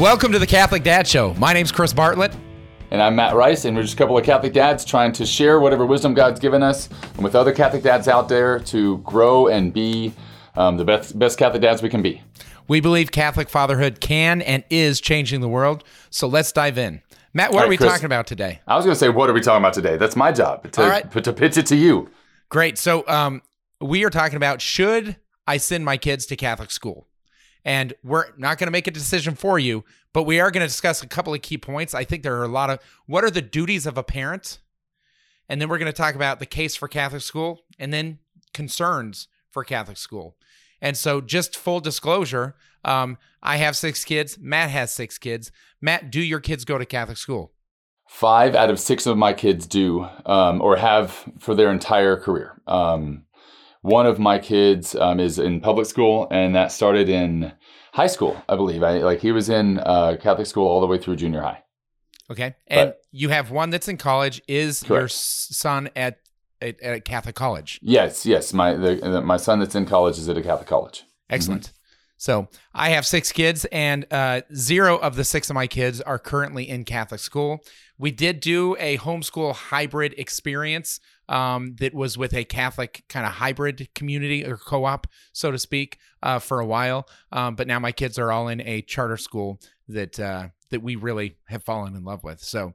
Welcome to the Catholic Dad Show. My name's Chris Bartlett. And I'm Matt Rice, and we're just a couple of Catholic dads trying to share whatever wisdom God's given us and with other Catholic dads out there to grow and be the best Catholic dads we can be. We believe Catholic fatherhood can and is changing the world, so let's dive in. Matt, what are we Chris, talking about today? I was going to say, what are we talking about today? That's my job, to pitch it to you. Great. So we are talking about, should I send my kids to Catholic school? And we're not going to make a decision for you, but we are going to discuss a couple of key points. I think there are a lot of, what are the duties of a parent? And then we're going to talk about the case for Catholic school and then concerns for Catholic school. And so just full disclosure, I have 6 kids. Matt has 6 kids. Matt, do your kids go to Catholic school? 5 out of 6 of my kids do, or have for their entire career. One of my kids is in public school, and that started in high school, I believe. He was in Catholic school all the way through junior high. Okay. And you have one that's in college. Is correct. Your son at Catholic college? Yes. My son that's in college is at a Catholic college. Excellent. Mm-hmm. So I have 6 kids, and 0 of the 6 of my kids are currently in Catholic school. We did do a homeschool hybrid experience that was with a Catholic kind of hybrid community or co-op, so to speak, for a while. But now my kids are all in a charter school that we really have fallen in love with. So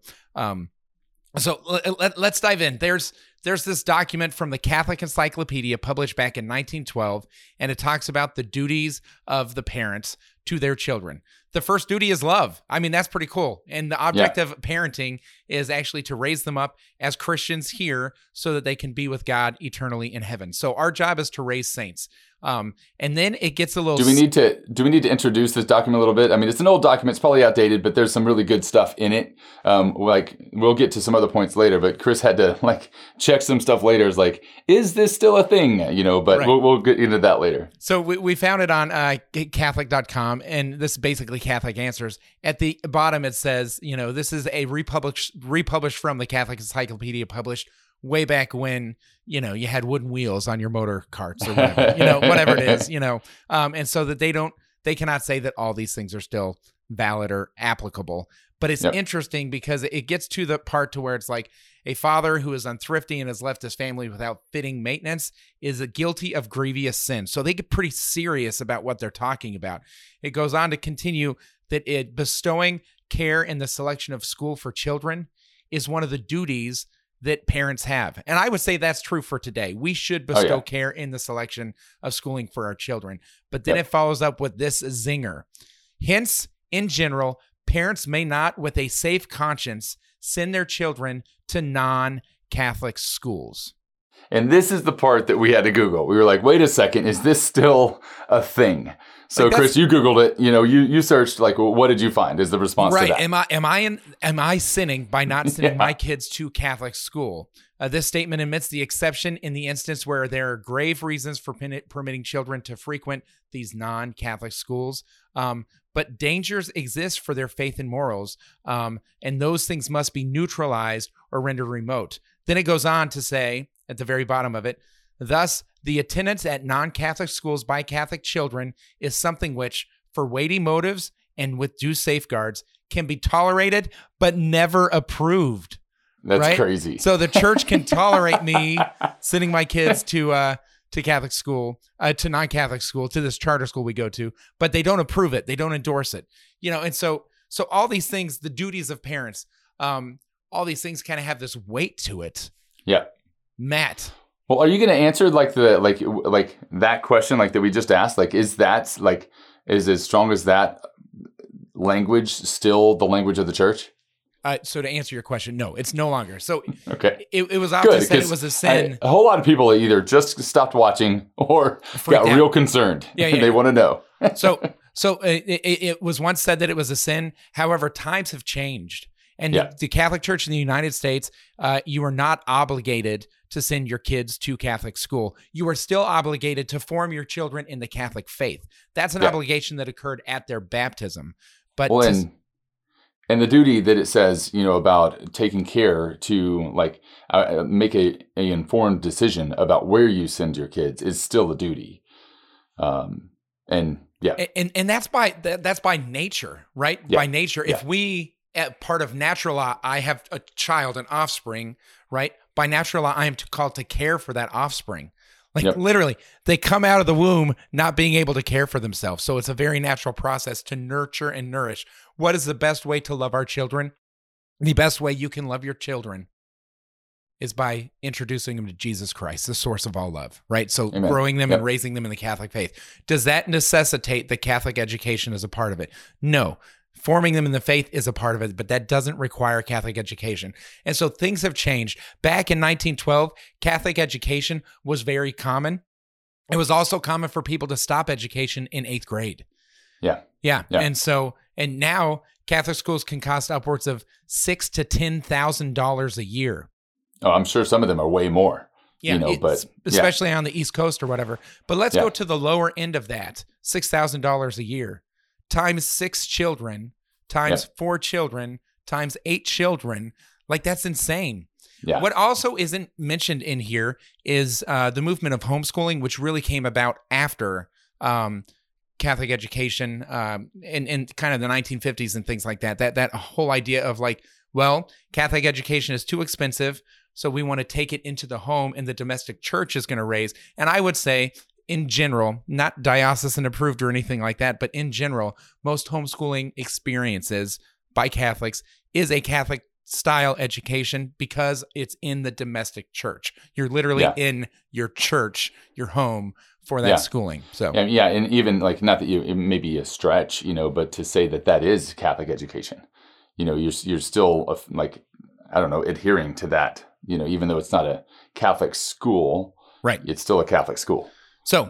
let's dive in. There's this document from the Catholic Encyclopedia published back in 1912, and it talks about the duties of the parents to their children. The first duty is love. I mean, that's pretty cool. And the object of parenting is actually to raise them up as Christians here so that they can be with God eternally in heaven. So our job is to raise saints. And then it gets a little... Do we need to introduce this document a little bit? I mean, it's an old document. It's probably outdated, but there's some really good stuff in it. We'll get to some other points later, but Chris had to check some stuff later. It's is this still a thing? But right. We'll get into that later. So we found it on Catholic.com, and this is basically Catholic Answers. At the bottom, it says, this is a republished from the Catholic Encyclopedia, published way back when, you had wooden wheels on your motor carts or whatever, whatever it is, and so that they cannot say that all these things are still valid or applicable. But it's interesting because it gets to the part to where it's like a father who is unthrifty and has left his family without fitting maintenance is guilty of grievous sin. So they get pretty serious about what they're talking about. It goes on to continue that bestowing care in the selection of school for children is one of the duties that parents have. And I would say that's true for today. We should bestow care in the selection of schooling for our children. But then it follows up with this zinger. Hence, in general, parents may not, with a safe conscience, send their children to non-Catholic schools. And this is the part that we had to Google. We were like, wait a second, is this still a thing? So, Chris, you Googled it. You searched. What did you find? Is the response to that? Am I sinning by not sending my kids to Catholic school? This statement admits the exception in the instance where there are grave reasons for permitting children to frequent these non-Catholic schools. But dangers exist for their faith and morals, and those things must be neutralized or rendered remote. Then it goes on to say, at the very bottom of it, thus, the attendance at non-Catholic schools by Catholic children is something which, for weighty motives and with due safeguards, can be tolerated but never approved. That's crazy. So the church can tolerate me sending my kids to Catholic school, to non-Catholic school, to this charter school we go to, but they don't approve it. They don't endorse it. And so all these things, the duties of parents, all these things kind of have this weight to it. Yeah. Matt. Well, are you going to answer that question that we just asked? Is as strong as that language still the language of the church? So to answer your question, no, it's no longer. So it was often said it was a sin. A whole lot of people either just stopped watching or got real concerned. They want to know. So it was once said that it was a sin. However, times have changed. And the Catholic Church in the United States, you are not obligated to send your kids to Catholic school. You are still obligated to form your children in the Catholic faith. That's an obligation that occurred at their baptism. But and the duty that it says, about taking care to make a informed decision about where you send your kids is still a duty. And yeah, and that's by nature, right? Yeah. By nature, Yeah. if we at part of natural law, I have a child, an offspring, right? By natural law, I am called to care for that offspring. Like Yep. literally, they come out of the womb not being able to care for themselves. So it's a very natural process to nurture and nourish. What is the best way to love our children? The best way you can love your children is by introducing them to Jesus Christ, the source of all love, right? So Amen. growing them Yep. and raising them in the Catholic faith. Does that necessitate the Catholic education as a part of it? No. Forming them in the faith is a part of it, but that doesn't require Catholic education. And so things have changed. Back in 1912, Catholic education was very common. It was also common for people to stop education in 8th grade. Yeah. Yeah. Yeah. And now Catholic schools can cost upwards of $6,000 to $10,000 a year. Oh, I'm sure some of them are way more. Yeah, But especially on the East Coast or whatever. But let's Yeah. go to the lower end of that, $6,000 a year, times 6 children, times 4 children, times 8 children. Like, that's insane. Yeah. What also isn't mentioned in here is the movement of homeschooling, which really came about after Catholic education in kind of the 1950s and things like that. That whole idea of like, well, Catholic education is too expensive, so we want to take it into the home, and the domestic church is going to raise. And I would say, in general, not diocesan approved or anything like that, but in general, most homeschooling experiences by Catholics is a Catholic style education because it's in the domestic church. You're literally in your church, your home, for that schooling. So and even like, not that it may be a stretch, but to say that is Catholic education, you're still like, I don't know, adhering to that, even though it's not a Catholic school, right? It's still a Catholic school. So,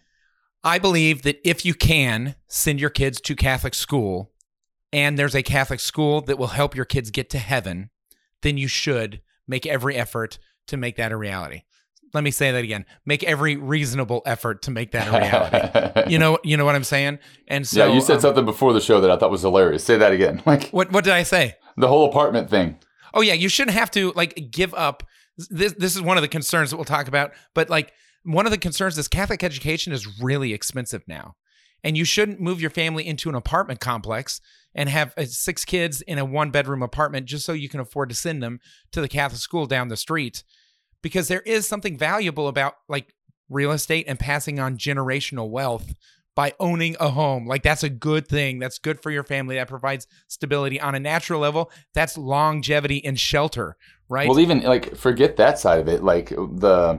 I believe that if you can send your kids to Catholic school, and there's a Catholic school that will help your kids get to heaven, then you should make every effort to make that a reality. Let me say that again. Make every reasonable effort to make that a reality. You know what I'm saying? And so, you said something before the show that I thought was hilarious. Say that again. Like, what did I say? The whole apartment thing. Oh yeah, you shouldn't have to like give up. This is one of the concerns that we'll talk about. But like, one of the concerns is Catholic education is really expensive now, and you shouldn't move your family into an apartment complex and have 6 kids in a 1-bedroom apartment just so you can afford to send them to the Catholic school down the street. Because there is something valuable about like real estate and passing on generational wealth by owning a home. Like, that's a good thing. That's good for your family. That provides stability on a natural level. That's longevity and shelter, right? Well, even like, forget that side of it. Like the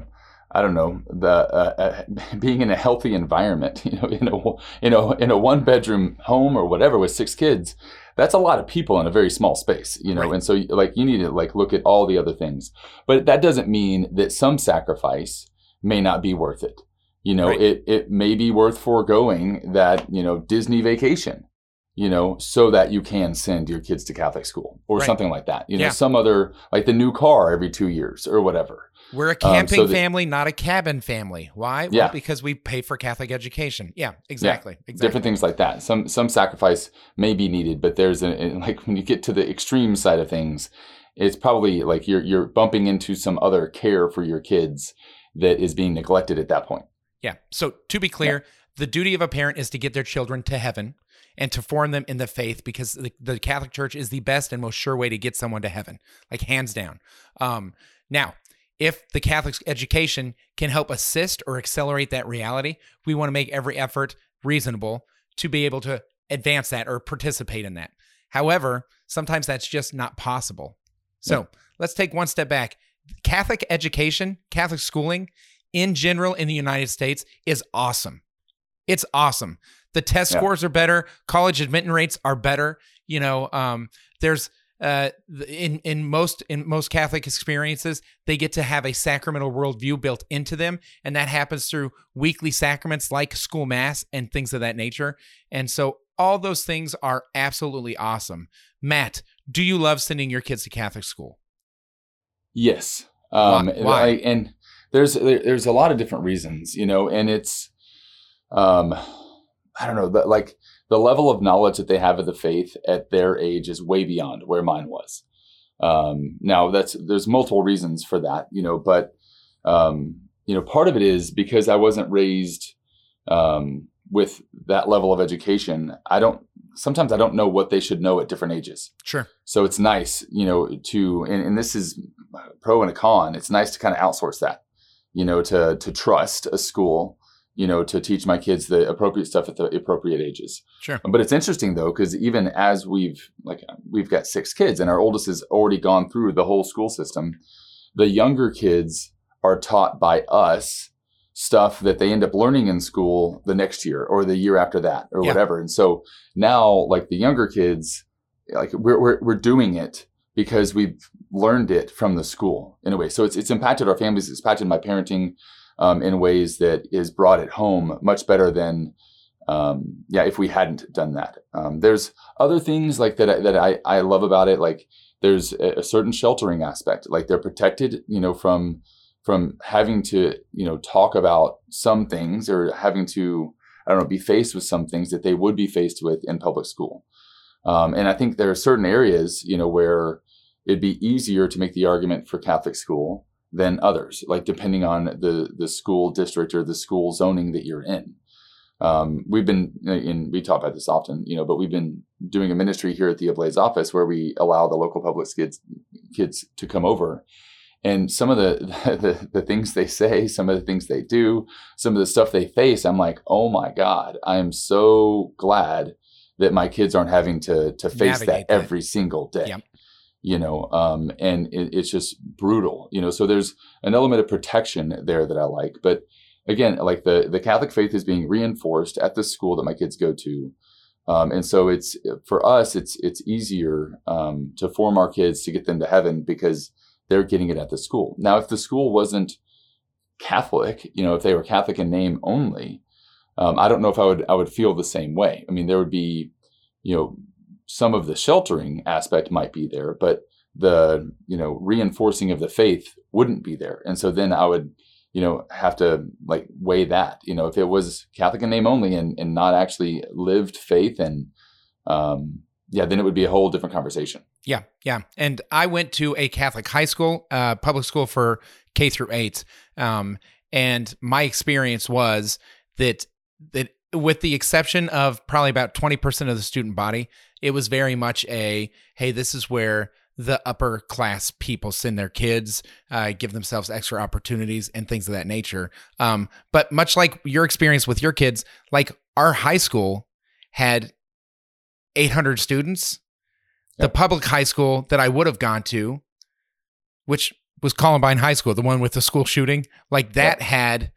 being in a healthy environment, in a 1-bedroom home or whatever with 6 kids, that's a lot of people in a very small space, Right. And so like, you need to like look at all the other things, but that doesn't mean that some sacrifice may not be worth it. Right. It may be worth foregoing that, Disney vacation, so that you can send your kids to Catholic school or Right. something like that. Yeah. Some other, like the new car every 2 years or whatever. We're a camping family, not a cabin family. Why? Yeah. Well, because we pay for Catholic education. Yeah, exactly. Different things like that. Some sacrifice may be needed, but there's like, when you get to the extreme side of things, it's probably like you're bumping into some other care for your kids that is being neglected at that point. Yeah. So to be clear, the duty of a parent is to get their children to heaven and to form them in the faith, because the Catholic Church is the best and most sure way to get someone to heaven, like hands down. Now, if the Catholic education can help assist or accelerate that reality, we want to make every effort reasonable to be able to advance that or participate in that. However, sometimes that's just not possible. So let's take one step back. Catholic education, Catholic schooling in general in the United States is awesome. It's awesome. The test scores are better. College admission rates are better. There's in most Catholic experiences, they get to have a sacramental worldview built into them, and that happens through weekly sacraments like school mass and things of that nature. And so all those things are absolutely awesome. Matt, do you love sending your kids to Catholic school? Yes. Why? And there's a lot of different reasons, and it's I don't know, but like, the level of knowledge that they have of the faith at their age is way beyond where mine was. Now there's multiple reasons for that, part of it is because I wasn't raised with that level of education, sometimes I don't know what they should know at different ages. Sure. So it's nice, and this is a pro and a con. It's nice to kind of outsource that, to trust a school, to teach my kids the appropriate stuff at the appropriate ages. Sure. But it's interesting though, because even as we've got 6 kids and our oldest has already gone through the whole school system, the younger kids are taught by us stuff that they end up learning in school the next year or the year after that or whatever. And so now, like the younger kids, like we're doing it because we've learned it from the school in a way. So it's impacted our families. It's impacted my parenting in ways that is brought it home much better than, if we hadn't done that. There's other things like that I love about it. Like there's a certain sheltering aspect, like they're protected, from having to, talk about some things or having to, be faced with some things that they would be faced with in public school. And I think there are certain areas, where it'd be easier to make the argument for Catholic school than others, like depending on the school district or the school zoning that you're in. We talk about this often, but we've been doing a ministry here at the Ablaze office where we allow the local public kids to come over. And some of the things they say, some of the things they do, some of the stuff they face, I'm like, oh my God, I am so glad that my kids aren't having to face that every single day. Yep. And it's just brutal, so there's an element of protection there that I like. But again, like the Catholic faith is being reinforced at the school that my kids go to. And so it's, for us, it's easier to form our kids to get them to heaven because they're getting it at the school. Now, if the school wasn't Catholic, if they were Catholic in name only, I don't know if I would feel the same way. I mean, there would be, some of the sheltering aspect might be there, but the, reinforcing of the faith wouldn't be there. And so then I would, have to like weigh that, if it was Catholic in name only and not actually lived faith and, then it would be a whole different conversation. Yeah. Yeah. And I went to a Catholic high school, public school for K through 8. And my experience was that with the exception of probably about 20% of the student body, it was very much hey, this is where the upper class people send their kids, give themselves extra opportunities and things of that nature. But much like your experience with your kids, like our high school had 800 students. The public high school that I would have gone to, which was Columbine High School, the one with the school shooting, like that had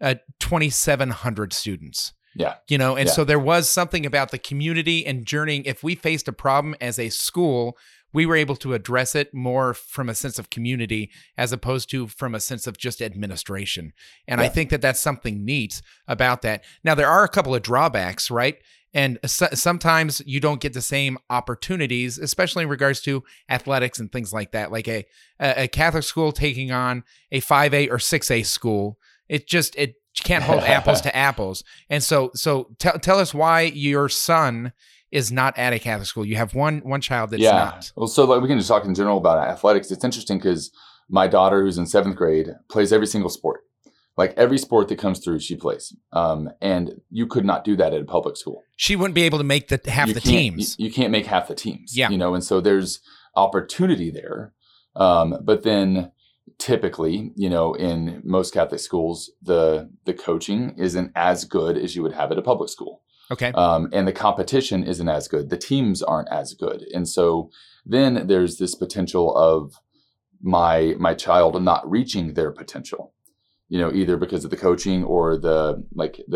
2,700 students. Yeah. So there was something about the community and journeying. If we faced a problem as a school, we were able to address it more from a sense of community as opposed to from a sense of just administration. And I think that that's something neat about that. Now, there are a couple of drawbacks, right? And sometimes you don't get the same opportunities, especially in regards to athletics and things like that. Like a Catholic school taking on a 5A or 6A school, it can't hold apples to apples. And so tell us why your son is not at a Catholic school. You have one child that's not. Well, so like we can just talk in general about athletics. It's interesting because my daughter, who's in 7th grade, plays every single sport. Like every sport that comes through, she plays. And you could not do that at a public school. She wouldn't be able to make half the teams. You can't make half the teams. Yeah. And so there's opportunity there. But then typically, in most Catholic schools, the coaching isn't as good as you would have at a public school. Okay. And the competition isn't as good. The teams aren't as good. And so then there's this potential of my child not reaching their potential. Either because of the coaching or the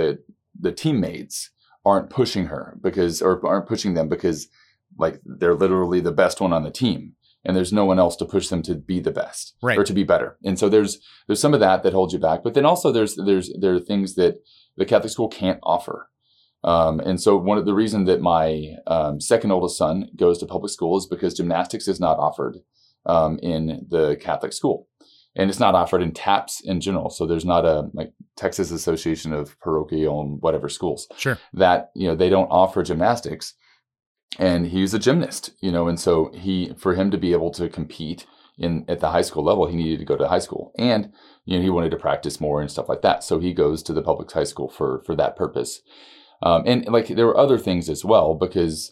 teammates aren't pushing her aren't pushing them because like they're literally the best one on the team and there's no one else to push them to be the best or to be better. And so there's some of that holds you back, but then also there are things that the Catholic school can't offer. And so one of the reason that my second oldest son goes to public school is because gymnastics is not offered in the Catholic school. And it's not offered in TAPS in general. So there's not a Texas Association of Parochial and whatever schools that, they don't offer gymnastics. And he's a gymnast, and so for him to be able to compete at the high school level, he needed to go to high school and, he wanted to practice more and stuff like that. So he goes to the public high school for that purpose. And like there were other things as well, because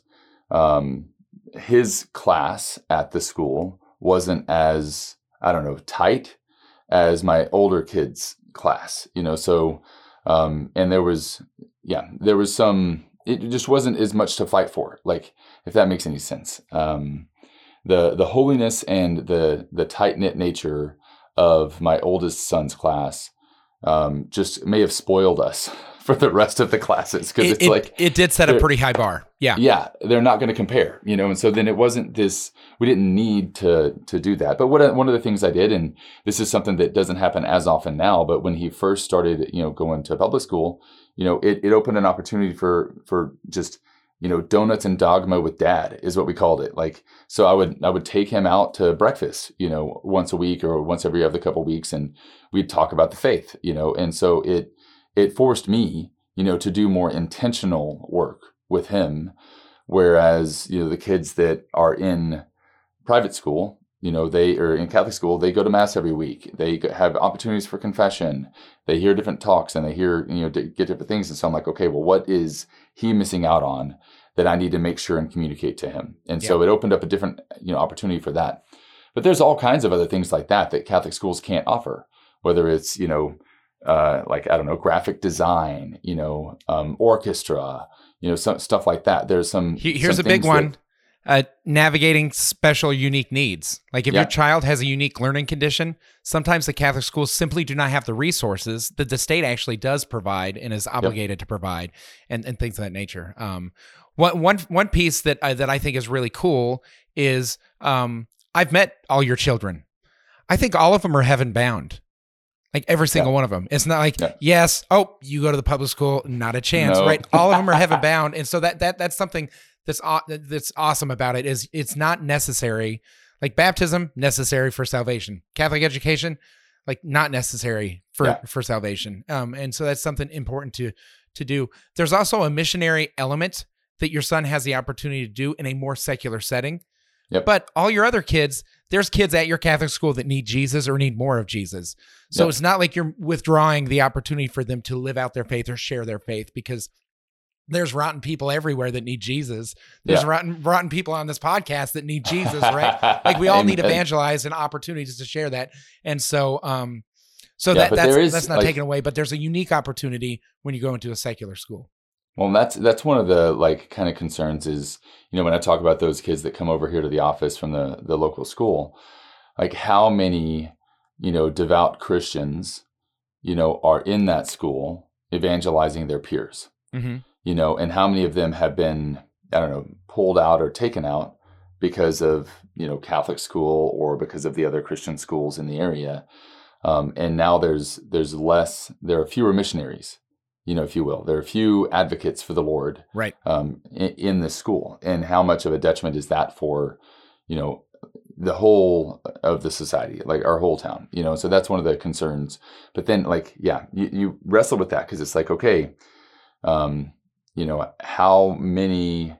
his class at the school wasn't as, I don't know, tight as my older kids' class, so and there was some, it just wasn't as much to fight for, like, if that makes any sense. The holiness and the tight-knit nature of my oldest son's class just may have spoiled us for the rest of the classes, because it did set a pretty high bar. Yeah, they're not going to compare, and so then it wasn't this. We didn't need to do that. But one of the things I did, and this is something that doesn't happen as often now, but when he first started, going to public school, it opened an opportunity for just donuts and dogma with dad is what we called it. Like, so I would take him out to breakfast, once a week or once every other couple of weeks, and we'd talk about the faith, and so it forced me, to do more intentional work with him. Whereas, the kids that are in private school, they are in Catholic school, they go to mass every week. They have opportunities for confession. They hear different talks and they hear, get different things. And so I'm like, okay, well, what is he missing out on that I need to make sure and communicate to him? And so it opened up a different, opportunity for that. But there's all kinds of other things like that Catholic schools can't offer, whether it's, like, I don't know, graphic design, orchestra, some stuff like that. There's here's a big one. Navigating special, unique needs. Like if your child has a unique learning condition, sometimes the Catholic schools simply do not have the resources that the state actually does provide and is obligated to provide, and things of that nature. One piece that I think is really cool is I've met all your children. I think all of them are heaven bound. Like every single one of them. It's not like, yes, oh, you go to the public school, not a chance, right? All of them are heaven bound. And so that's something that's awesome about it, is it's not necessary. Like baptism, necessary for salvation. Catholic education, like not necessary for salvation. And so that's something important to do. There's also a missionary element that your son has the opportunity to do in a more secular setting. Yep. But all your other kids, there's kids at your Catholic school that need Jesus or need more of Jesus. So it's not like you're withdrawing the opportunity for them to live out their faith or share their faith, because there's rotten people everywhere that need Jesus. There's rotten people on this podcast that need Jesus, right? Like we all need evangelize and opportunities to share that. And so, that's not taken away, but there's a unique opportunity when you go into a secular school. Well, that's one of the kind of concerns is, when I talk about those kids that come over here to the office from the local school, like how many, devout Christians, are in that school evangelizing their peers, and how many of them have been, I don't know, pulled out or taken out because of, Catholic school or because of the other Christian schools in the area. And now there are fewer missionaries, if you will. There are few advocates for the Lord, right? In this school, and how much of a detriment is that for, the whole of the society, like our whole town, So that's one of the concerns. But then, you wrestle with that because it's like, okay, how many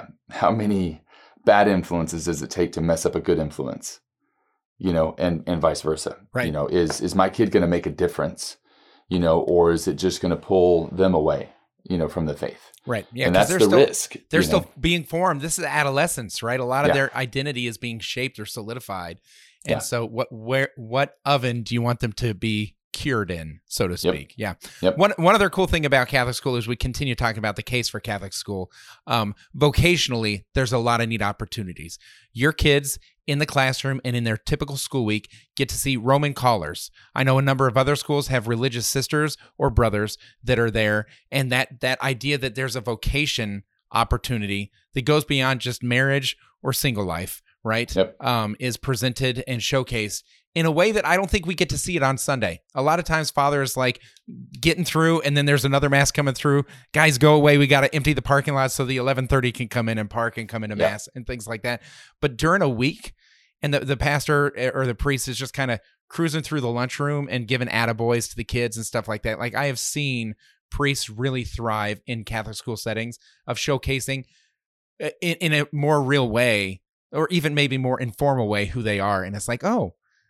bad influences does it take to mess up a good influence, and vice versa, right? Is my kid going to make a difference? Or is it just going to pull them away, from the faith? Right. Yeah. And that's the risk. They're still being formed. This is adolescence, right? A lot of their identity is being shaped or solidified. And so what oven do you want them to be cured in, so to speak? Yep. Yeah. Yep. One other cool thing about Catholic school is we continue talking about the case for Catholic school. Vocationally, there's a lot of neat opportunities. Your kids in the classroom and in their typical school week get to see Roman callers. I know a number of other schools have religious sisters or brothers that are there, and that idea that there's a vocation opportunity that goes beyond just marriage or single life, right? Yep. Is presented and showcased in a way that I don't think we get to see it on Sunday. A lot of times Father is like getting through and then there's another mass coming through. Guys, go away. We got to empty the parking lot so the 11:30 can come in and park and come into mass and things like that. But during a week, and the pastor or the priest is just kind of cruising through the lunchroom and giving attaboys to the kids and stuff like that. Like I have seen priests really thrive in Catholic school settings of showcasing in a more real way, or even maybe more informal way, who they are. And it's like, oh,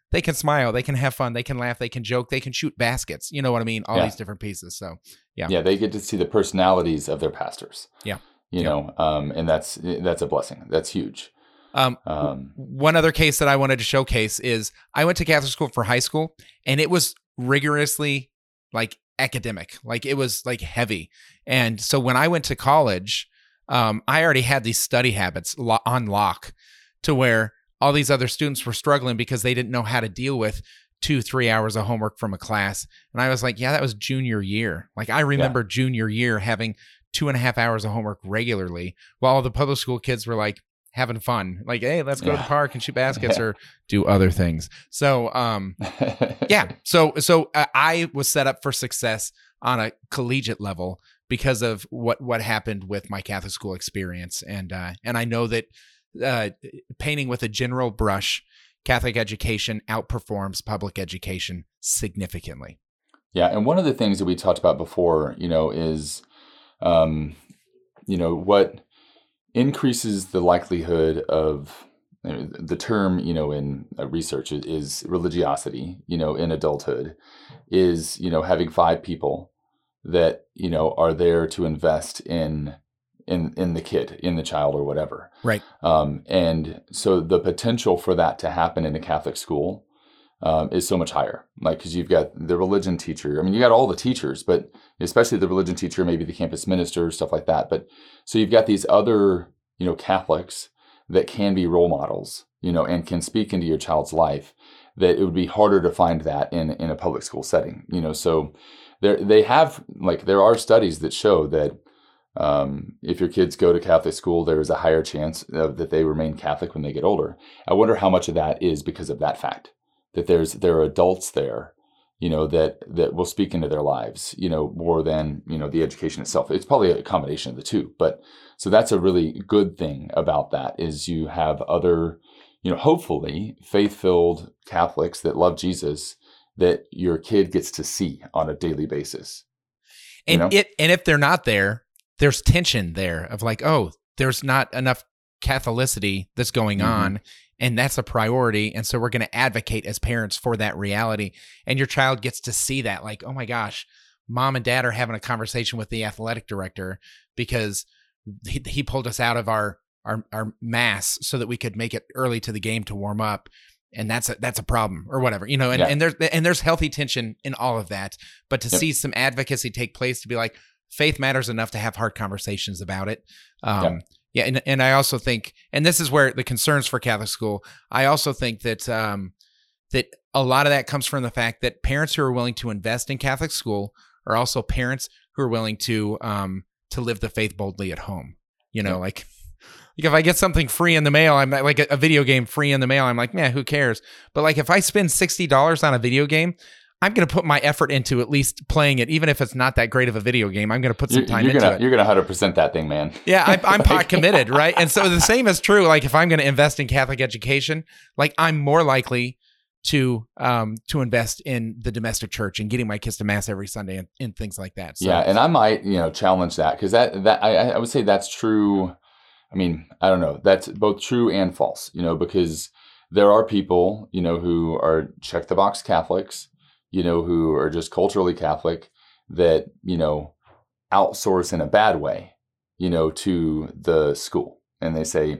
they can smile, they can have fun, they can laugh, they can joke, they can shoot baskets. You know what I mean? All Yeah. these different pieces. So Yeah, they get to see the personalities of their pastors. Yeah. You know, and that's a blessing. That's huge. One other case that I wanted to showcase is I went to Catholic school for high school, and it was rigorously like academic, like it was like heavy. And so when I went to college, I already had these study habits on lock to where all these other students were struggling because they didn't know how to deal with 2-3 hours of homework from a class. And I was like, yeah, that was junior year. Like I remember junior year having 2.5 hours of homework regularly, while the public school kids were like having fun. Like, hey, let's go to the park and shoot baskets or do other things. So, So I was set up for success on a collegiate level because of what happened with my Catholic school experience. And I know that painting with a general brush, Catholic education outperforms public education significantly. Yeah. And one of the things that we talked about before, is, what increases the likelihood of the term, in research is religiosity, in adulthood is, having 5 people that, are there to invest in the kid, in the child or whatever. Right. And so the potential for that to happen in a Catholic school is so much higher. Like, because you've got the religion teacher. I mean, you got all the teachers, but especially the religion teacher, maybe the campus minister, stuff like that. But so you've got these other, Catholics that can be role models, and can speak into your child's life, that it would be harder to find that in a public school setting, So there are studies that show that if your kids go to Catholic school, there is a higher chance that they remain Catholic when they get older. I wonder how much of that is because of that fact, that there are adults there, that will speak into their lives, more than, the education itself. It's probably a combination of the two. But so that's a really good thing about that is you have other, hopefully faith-filled Catholics that love Jesus that your kid gets to see on a daily basis. And if they're not there, there's tension there of like, oh, there's not enough Catholicity that's going on, and that's a priority. And so we're going to advocate as parents for that reality. And your child gets to see that, like, oh my gosh, mom and dad are having a conversation with the athletic director because he pulled us out of our mass so that we could make it early to the game to warm up. And that's a problem or whatever, and there's healthy tension in all of that. But to see some advocacy take place, to be like, faith matters enough to have hard conversations about it. And I also think, and this is where the concerns for Catholic school, I also think that that a lot of that comes from the fact that parents who are willing to invest in Catholic school are also parents who are willing to live the faith boldly at home. Like if I get something free in the mail, I'm like a video game free in the mail, I'm like, man, who cares? But like if I spend $60 on a video game, I'm going to put my effort into at least playing it, even if it's not that great of a video game. I'm going to put some time into it. You're going to 100% that thing, man. Yeah, I'm pot committed, right? And so the same is true. Like if I'm going to invest in Catholic education, like I'm more likely to invest in the domestic church and getting my kids to mass every Sunday and things like that. So, yeah, and I might challenge that because that I would say that's true. I mean, I don't know. That's both true and false. Because there are people who are check the box Catholics, who are just culturally Catholic that, outsource in a bad way, to the school. And they say,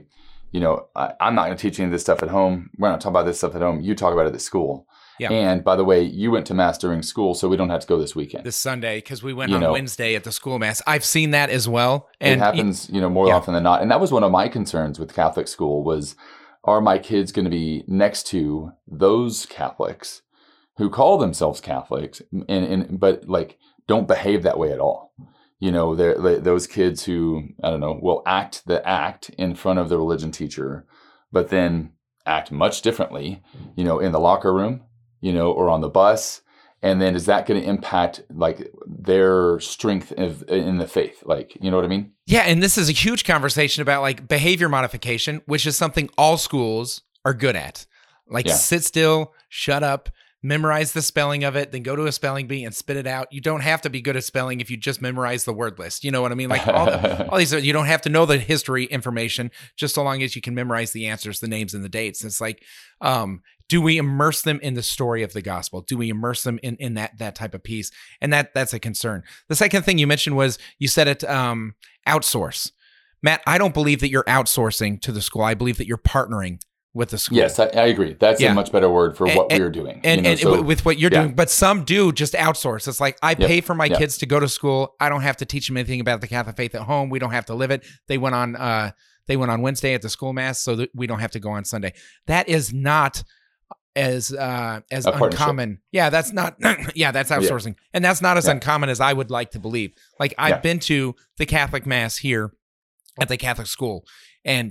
I'm not going to teach any of this stuff at home. We're not talking about this stuff at home. You talk about it at school. Yeah. And by the way, you went to mass during school, so we don't have to go this weekend. This Sunday, because we went on Wednesday at the school mass. I've seen that as well. And it happens, more often than not. And that was one of my concerns with Catholic school was, are my kids going to be next to those Catholics who call themselves Catholics but like don't behave that way at all? They're those kids who, I don't know, will act the act in front of the religion teacher, but then act much differently, in the locker room, or on the bus. And then is that going to impact like their strength in the faith? Like, you know what I mean? Yeah. And this is a huge conversation about like behavior modification, which is something all schools are good at. Like sit still, shut up, memorize the spelling of it, then go to a spelling bee and spit it out. You don't have to be good at spelling if you just memorize the word list. You know what I mean? Like all these, you don't have to know the history information, just so long as you can memorize the answers, the names and the dates. It's like, do we immerse them in the story of the gospel? Do we immerse them in that type of piece? And that's a concern. The second thing you mentioned was, you said it, outsource. Matt, I don't believe that you're outsourcing to the school. I believe that you're partnering with the school. Yes, I agree. That's a much better word for what we're doing. And with what you're doing. But some do just outsource. It's like, I pay for my kids to go to school. I don't have to teach them anything about the Catholic faith at home. We don't have to live it. They went on Wednesday at the school mass, so that we don't have to go on Sunday. That is not as uncommon. Yeah, that's not. Yeah, that's outsourcing, and that's not as uncommon as I would like to believe. Like, I've been to the Catholic mass here at the Catholic school, and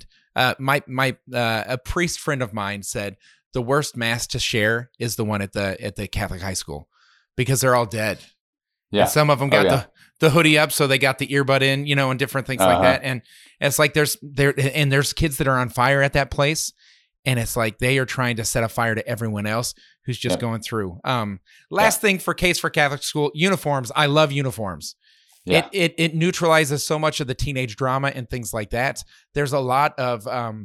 a priest friend of mine said the worst mass to share is the one at the Catholic high school, because they're all dead. Yeah, and some of them got the hoodie up, so they got the earbud in, and different things like that. And it's like there's kids that are on fire at that place. And it's like they are trying to set a fire to everyone else who's just going through. Last thing for Case for Catholic School, uniforms. I love uniforms. Yeah. It neutralizes so much of the teenage drama and things like that. There's a lot of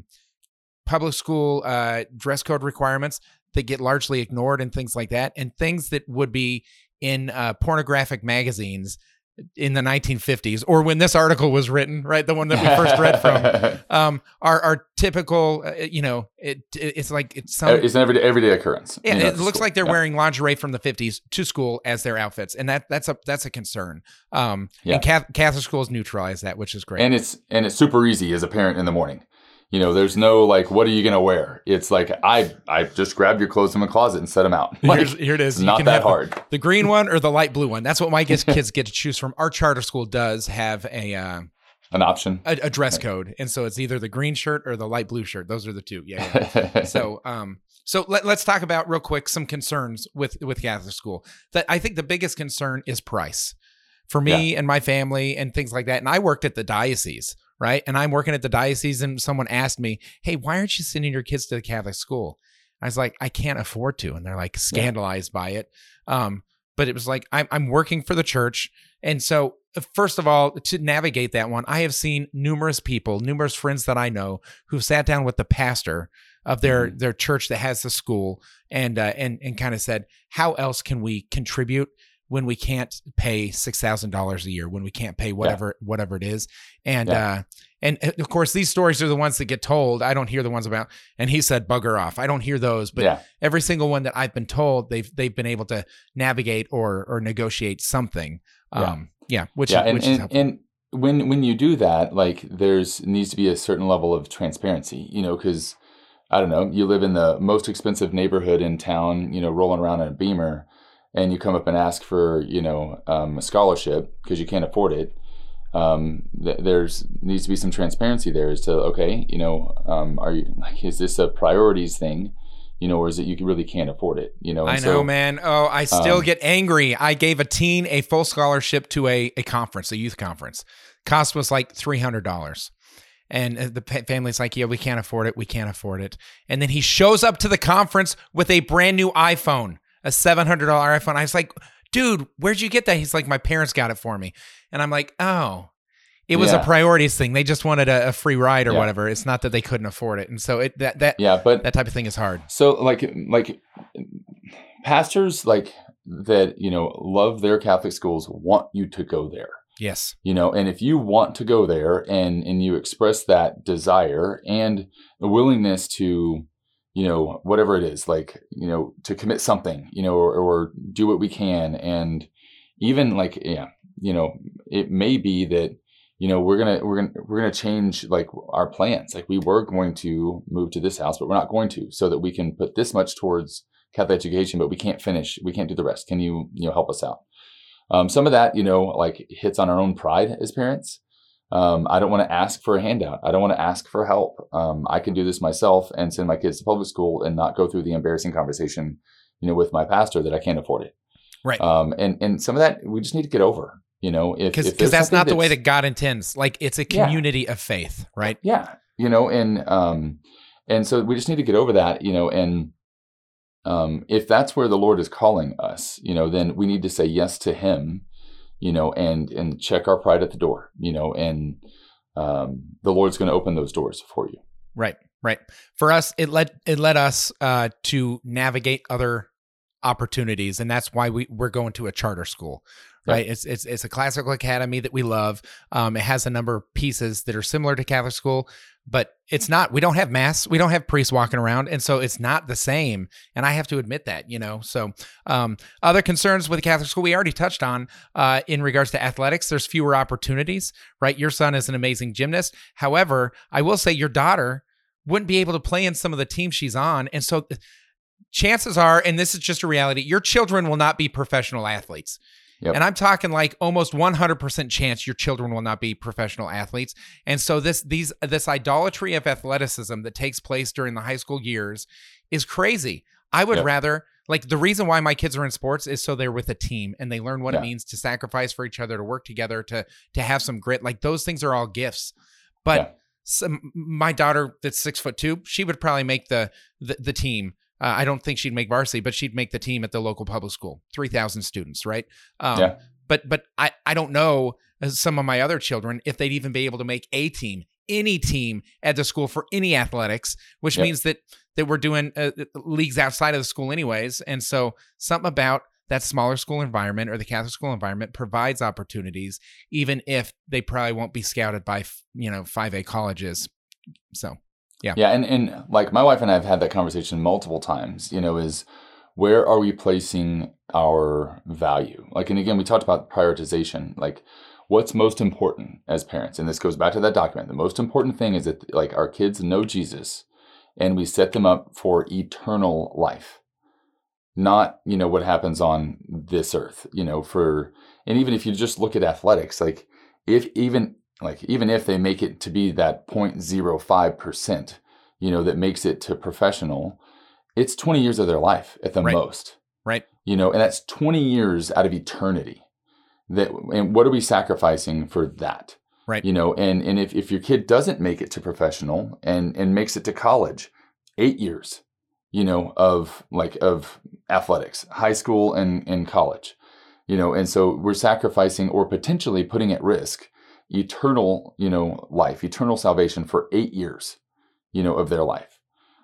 public school dress code requirements that get largely ignored and things like that. And things that would be in pornographic magazines in the 1950s, or when this article was written, right? The one that we first read from, are typical, it's like, it's an everyday occurrence. Yeah, it looks like they're wearing lingerie from the 50s to school as their outfits. And that's a concern. And Catholic schools neutralize that, which is great. And it's super easy as a parent in the morning. There's no like, what are you going to wear? It's like, I just grab your clothes from the closet and set them out. Like, here it is. It's not that hard. The green one or the light blue one. That's what my kids get to choose from. Our charter school does have an option, a dress code. And so it's either the green shirt or the light blue shirt. Those are the two. Yeah. So let's talk about real quick some concerns with Catholic school. That I think the biggest concern is price for me and my family and things like that. And I worked at the diocese. Right. And I'm working at the diocese, and someone asked me, hey, why aren't you sending your kids to the Catholic school? I was like, I can't afford to. And they're like scandalized by it. But it was like, I'm working for the church. And so first of all, to navigate that one, I have seen numerous friends that I know who've sat down with the pastor of their church that has the school and kind of said, how else can we contribute when we can't pay $6,000 a year, when we can't pay whatever it is. And of course, these stories are the ones that get told. I don't hear the ones about, and he said, bugger off. I don't hear those, but every single one that I've been told, they've been able to navigate or negotiate something. Which is helpful. And when you do that, like needs to be a certain level of transparency, because I don't know, you live in the most expensive neighborhood in town, rolling around in a Beamer, and you come up and ask for, a scholarship because you can't afford it. There's needs to be some transparency there as to, okay, are you like, is this a priorities thing, or is it you really can't afford it? I know, man. Oh, I still get angry. I gave a teen a full scholarship to a conference, a youth conference. Cost was like $300. And the family's like, yeah, we can't afford it. We can't afford it. And then he shows up to the conference with a brand new iPhone. A $700 iPhone. I was like, dude, where'd you get that? He's like, my parents got it for me. And I'm like, oh, it was a priorities thing. They just wanted a free ride or whatever. It's not that they couldn't afford it. And so that type of thing is hard. So like pastors like that, love their Catholic schools want you to go there. Yes. And if you want to go there and you express that desire and a willingness to, whatever it is, like, to commit something, or do what we can. And even like, it may be that, we're going to change like our plans. Like we were going to move to this house, but we're not going to, so that we can put this much towards Catholic education, but we can't do the rest. Can you, help us out? Some of that, like hits on our own pride as parents. I don't want to ask for a handout. I don't want to ask for help. I can do this myself and send my kids to public school and not go through the embarrassing conversation, with my pastor that I can't afford it. Right. And some of that we just need to get over, because that's not the way that God intends. Like it's a community of faith, right? Yeah. And so we just need to get over that, and if that's where the Lord is calling us, then we need to say yes to him. And check our pride at the door, and the Lord's going to open those doors for you. Right. Right. For us, it led us to navigate other opportunities, and that's why we're going to a charter school. Right. Yep. It's a classical academy that we love. It has a number of pieces that are similar to Catholic school, but it's not. We don't have mass. We don't have priests walking around, and so it's not the same. And I have to admit that, So other concerns with Catholic school we already touched on in regards to athletics. There's fewer opportunities. Right. Your son is an amazing gymnast. However, I will say your daughter wouldn't be able to play in some of the teams she's on, and so chances are, and this is just a reality, your children will not be professional athletes. Yep. And I'm talking like almost 100% chance your children will not be professional athletes. And so this idolatry of athleticism that takes place during the high school years is crazy. I would rather, like, the reason why my kids are in sports is so they're with a team and they learn what it means to sacrifice for each other, to work together, to have some grit. Like, those things are all gifts. But my daughter that's 6'2", she would probably make the team. I don't think she'd make varsity, but she'd make the team at the local public school, 3,000 students, right? But I don't know some of my other children if they'd even be able to make a team, any team at the school for any athletics, which means that we're doing leagues outside of the school anyways. And so something about that smaller school environment or the Catholic school environment provides opportunities, even if they probably won't be scouted by 5A colleges. So. Yeah. And like my wife and I have had that conversation multiple times, is where are we placing our value? Like, and again, we talked about prioritization, like what's most important as parents. And this goes back to that document. The most important thing is that like our kids know Jesus and we set them up for eternal life, not, what happens on this earth, and even if you just look at athletics, like even if they make it to be that 0.05%, that makes it to professional, it's 20 years of their life at the most. Right. And that's 20 years out of eternity. And what are we sacrificing for that? Right. And if your kid doesn't make it to professional and makes it to college, 8 years, of athletics, high school and college, and so we're sacrificing or potentially putting at risk eternal, life, eternal salvation for 8 years, of their life.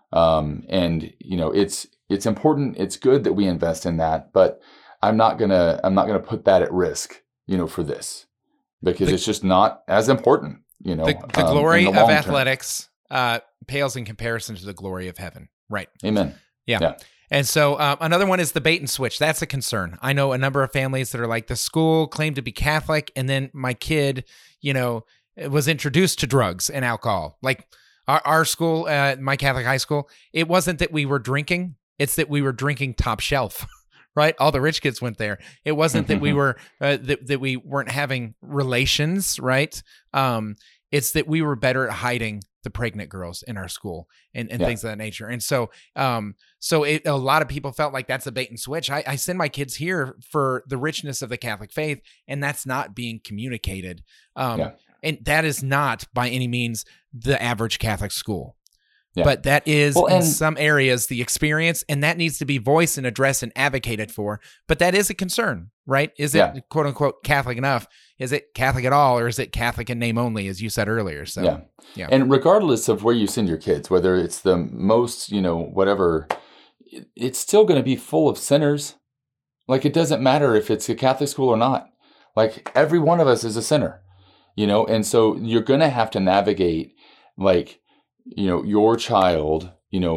And it's important. It's good that we invest in that, but I'm not gonna put that at risk, for this, because it's just not as important, The glory of athletics pales in comparison to the glory of heaven. Right. Amen. Yeah. And so another one is the bait and switch. That's a concern. I know a number of families that are like, the school claimed to be Catholic, and then my kid, was introduced to drugs and alcohol. Like our school, my Catholic high school, it wasn't that we were drinking. It's that we were drinking top shelf, right? All the rich kids went there. It wasn't that we were, that we weren't having relations, right? It's that we were better at hiding the pregnant girls in our school and things of that nature. And so, a lot of people felt like that's a bait and switch. I send my kids here for the richness of the Catholic faith, and that's not being communicated. And that is not by any means the average Catholic school. Yeah. But that is in some areas the experience, and that needs to be voiced and addressed and advocated for. But that is a concern, right? Is it quote unquote Catholic enough? Is it Catholic at all, or is it Catholic in name only, as you said earlier? So yeah. And regardless of where you send your kids, whether it's the most, whatever, it's still going to be full of sinners. Like, it doesn't matter if it's a Catholic school or not. Like, every one of us is a sinner, and so you're going to have to navigate, like, your child,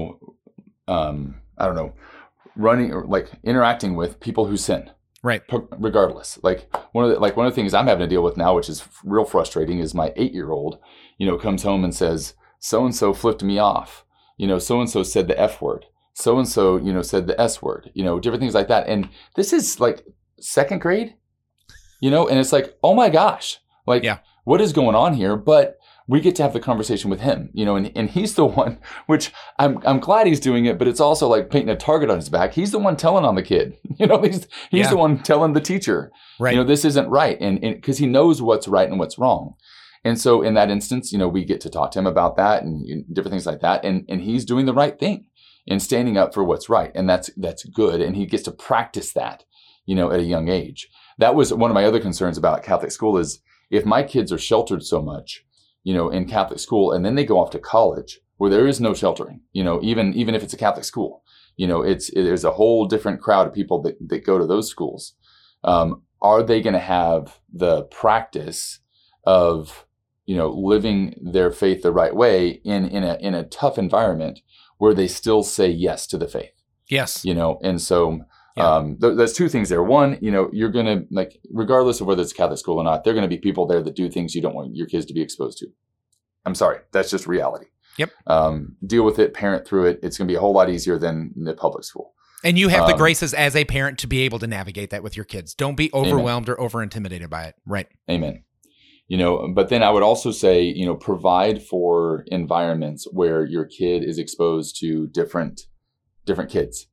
I don't know, running or like interacting with people who sin, right? Regardless, like one of the things I'm having to deal with now, which is real frustrating, is my 8-year-old, comes home and says, so and so flipped me off, so and so said the F word, so and so said the S word, different things like that, and this is like 2nd grade, and it's like, oh my gosh, like what is going on here? But we get to have the conversation with him, and he's the one, which I'm glad he's doing it, but it's also like painting a target on his back. He's the one telling on the kid, he's the one telling the teacher, right? This isn't right. And because he knows what's right and what's wrong. And so in that instance, we get to talk to him about that and different things like that. And he's doing the right thing and standing up for what's right. And that's good. And he gets to practice that, at a young age. That was one of my other concerns about Catholic school, is if my kids are sheltered so much, in Catholic school, and then they go off to college, where there is no sheltering, even if it's a Catholic school, there's a whole different crowd of people that go to those schools. Are they going to have the practice of, living their faith the right way in a tough environment where they still say yes to the faith? Yes. And so there's two things there. One, you're going to, regardless of whether it's a Catholic school or not, there are going to be people there that do things you don't want your kids to be exposed to. I'm sorry. That's just reality. Yep. Deal with it, parent through it. It's going to be a whole lot easier than the public school. And you have the graces as a parent to be able to navigate that with your kids. Don't be overwhelmed or over intimidated by it. Right. Amen. But then I would also say, provide for environments where your kid is exposed to different kids,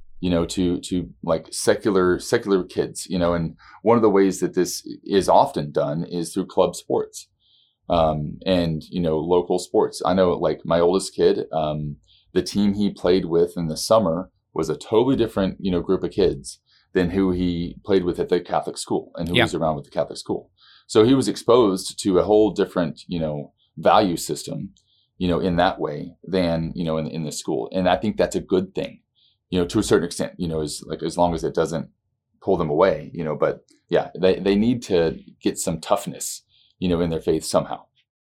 to like secular kids, and one of the ways that this is often done is through club sports, and, local sports. I know, like, my oldest kid, the team he played with in the summer was a totally different, group of kids than who he played with at the Catholic school and who was around with the Catholic school. So he was exposed to a whole different, value system, in that way than, in the school. And I think that's a good thing, to a certain extent, as long as it doesn't pull them away, but yeah, they need to get some toughness, in their faith somehow.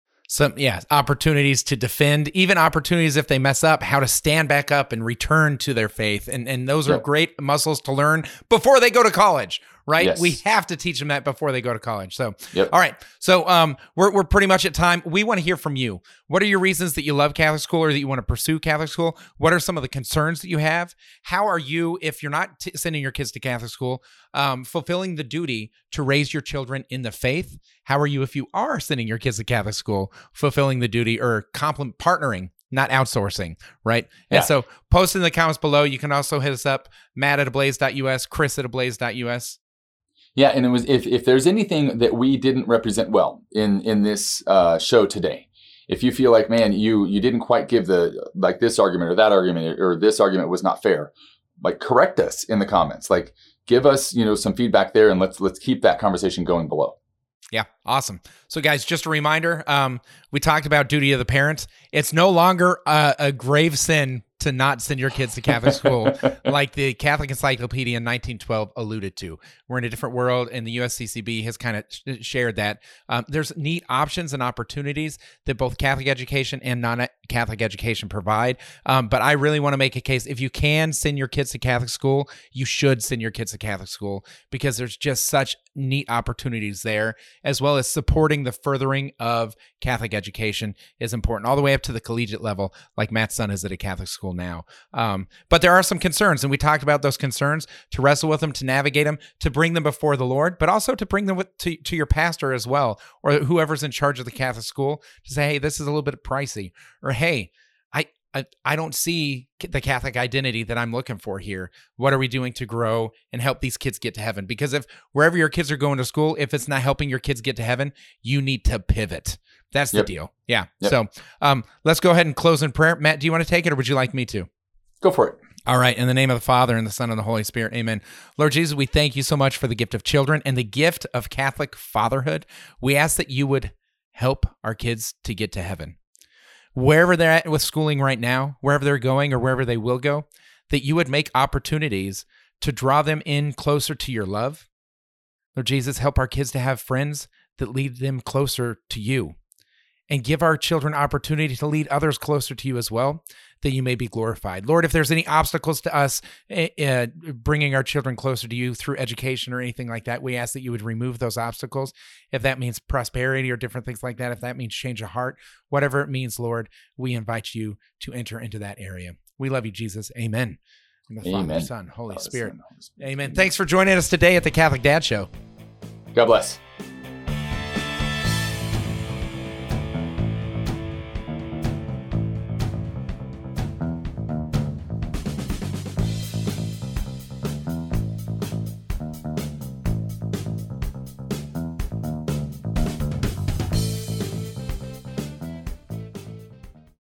Opportunities to defend, even opportunities if they mess up, how to stand back up and return to their faith. And those are great muscles to learn before they go to college, right? Yes. We have to teach them that before they go to college. So, all right. So we're pretty much at time. We want to hear from you. What are your reasons that you love Catholic school or that you want to pursue Catholic school? What are some of the concerns that you have? How are you, if you're not sending your kids to Catholic school, fulfilling the duty to raise your children in the faith? How are you, if you are sending your kids to Catholic school, fulfilling the duty or partnering, not outsourcing, right? Yeah. And so post in the comments below. You can also hit us up, Matt@ablaze.us, Chris@ablaze.us. Yeah, and it was if there's anything that we didn't represent well in this show today, if you feel like, man, you didn't quite give this argument or that argument or this argument was not fair, correct us in the comments. Give us some feedback there, and let's keep that conversation going below. Yeah, awesome. So guys, just a reminder, we talked about duty of the parents. It's no longer a grave sin to not send your kids to Catholic school, like the Catholic Encyclopedia in 1912 alluded to. We're in a different world, and the USCCB has kind of shared that. There's neat options and opportunities that both Catholic education and non-Catholic education provide. But I really want to make a case, if you can send your kids to Catholic school, you should send your kids to Catholic school, because there's just such neat opportunities there, as well as supporting the furthering of Catholic education is important, all the way up to the collegiate level, like Matt's son is at a Catholic school now. But there are some concerns, and we talked about those concerns, to wrestle with them, to navigate them, to bring them before the Lord, but also to bring them to your pastor as well, or whoever's in charge of the Catholic school, to say, hey, this is a little bit pricey, or hey, I don't see the Catholic identity that I'm looking for here. What are we doing to grow and help these kids get to heaven? Because if wherever your kids are going to school, if it's not helping your kids get to heaven, you need to pivot. That's the deal. Yeah. Yep. So let's go ahead and close in prayer. Matt, do you want to take it, or would you like me to? Go for it. All right. In the name of the Father, and the Son, and the Holy Spirit. Amen. Lord Jesus, we thank you so much for the gift of children and the gift of Catholic fatherhood. We ask that you would help our kids to get to heaven. Wherever they're at with schooling right now, wherever they're going or wherever they will go, that you would make opportunities to draw them in closer to your love. Lord Jesus, help our kids to have friends that lead them closer to you, and give our children opportunity to lead others closer to you as well, that you may be glorified. Lord, if there's any obstacles to us bringing our children closer to you through education or anything like that, we ask that you would remove those obstacles. If that means prosperity or different things like that, if that means change of heart, whatever it means, Lord, we invite you to enter into that area. We love you, Jesus. Amen. In the Father, Son, Holy Spirit. Amen. Thanks for joining us today at the Catholic Dad Show. God bless.